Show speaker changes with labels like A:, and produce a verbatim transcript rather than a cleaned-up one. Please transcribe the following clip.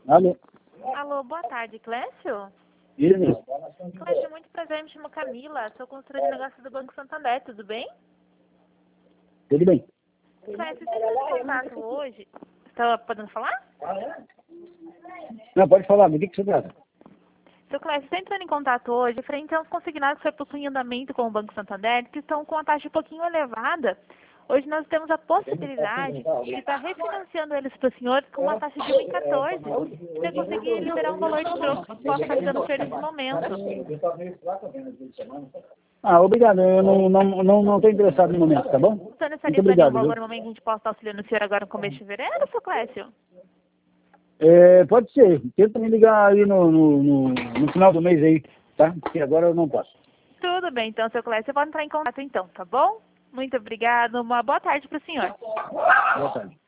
A: Alô?
B: Alô, boa tarde, Clécio?
A: Isso.
B: Clécio, muito prazer, me chamo Camila, sou consultora de negócios do Banco Santander, tudo bem?
A: Tudo bem.
B: Clécio, você entrou em contato hoje? Está podendo falar?
A: Não, pode falar, me diga o que você trata.
B: Seu Clécio, você entrando em contato hoje frente aos consignados que você possui em andamento com o Banco Santander, que estão com a taxa um pouquinho elevada. Hoje nós temos a possibilidade de estar refinanciando eles para o senhor com uma taxa de um vírgula quatorze. Se você conseguir liberar um valor de troco que possa estar ligando para nesse momento.
A: Ah, obrigado, eu não não não não estou interessado no momento, tá bom?
B: Você não estaria
A: Muito
B: para
A: obrigado,
B: nenhum valor
A: viu?
B: no momento que a gente possa estar auxiliando o senhor agora no começo de fevereiro, seu Clécio?
A: É, pode ser, tenta me ligar aí no, no, no, no final do mês aí, tá? Porque agora eu não posso.
B: Tudo bem, então, seu Clécio, eu vou entrar em contato então, tá bom? Muito obrigado, uma boa tarde para o senhor.
A: Boa tarde.